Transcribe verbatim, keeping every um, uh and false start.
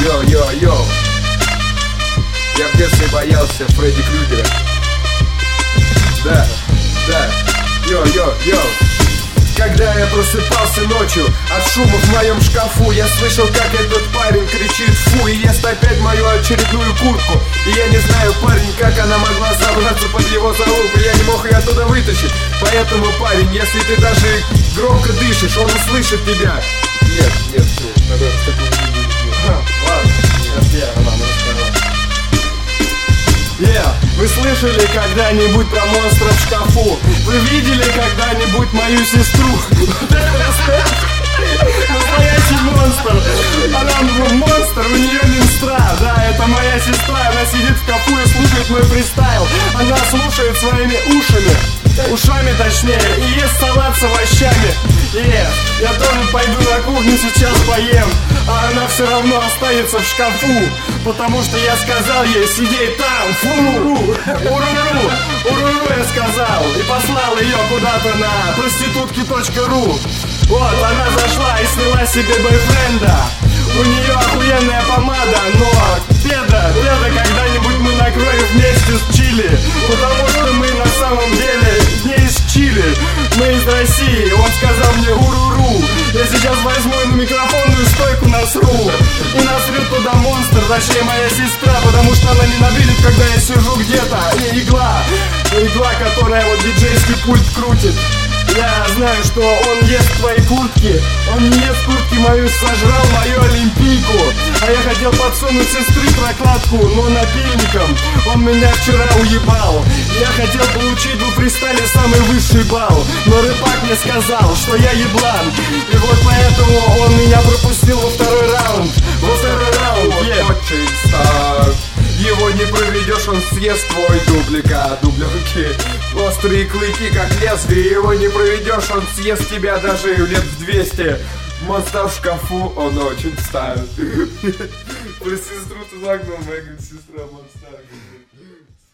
Йо-йо-йо. Я в детстве боялся Фредди Крюгера. Да, да. Йо-йо-йо. Когда я просыпался ночью от шума в моем шкафу, я слышал, как этот парень кричит фу, и ест опять мою очередную куртку. И я не знаю, парень, как она могла забраться под его залупу, я не мог ее оттуда вытащить. Поэтому, парень, если ты даже громко дышишь, он услышит тебя. Нет, нет, нет, наверное, такого не будет. Ладно, нет, я, мама рассказала. Yeah. Вы слышали когда-нибудь про монстра в шкафу? Вы видели когда-нибудь мою сестру? Настоящий монстр. Она монстр, у нее менстра. Да, это моя сестра, она сидит в шкафу и слушает мой фристайл. Она слушает своими ушами, ушами точнее, и ест салат с овощами. Yeah. Я тоже пойду на кухню сейчас поем, а она все равно останется в шкафу, потому что я сказал ей сидеть там. Фу, уруру, уруру я сказал, и послал ее куда-то на проститутки точка ру. Вот, она зашла и сняла себе бойфренда. У нее охуенная помада, но педа, педа когда-нибудь мы накроем вместе с чили, потому что мы на самом деле не из Чили, мы из России. Он сказал мне уруру. Я сейчас возьму на микрофонную стойку насру, и насрет туда монстр, точнее моя сестра, потому что она ненавидит, когда я сижу где-то. И игла, игла, которая вот диджейский пульт крутит. Я знаю, что он ест твои куртки. Он не ест куртки мою, сожрал мою олимпийку. А я хотел подсунуть сестры прокладку, но напильником он меня вчера уебал. Я хотел получить в фристайле самый высший балл, но рыбак мне сказал, что я еблан. И вот поэтому он меня пропустил во второй раунд. Во второй раунд, yeah. Очень стар. Его не проведешь, он съест твой дубликат. Дубленки, острые клыки, как лезвие. Его не проведешь, он съест тебя даже лет в двести. Монстр в шкафу, он очень стар. Про сестру ты загнул, моя, говорит, сестра монстр.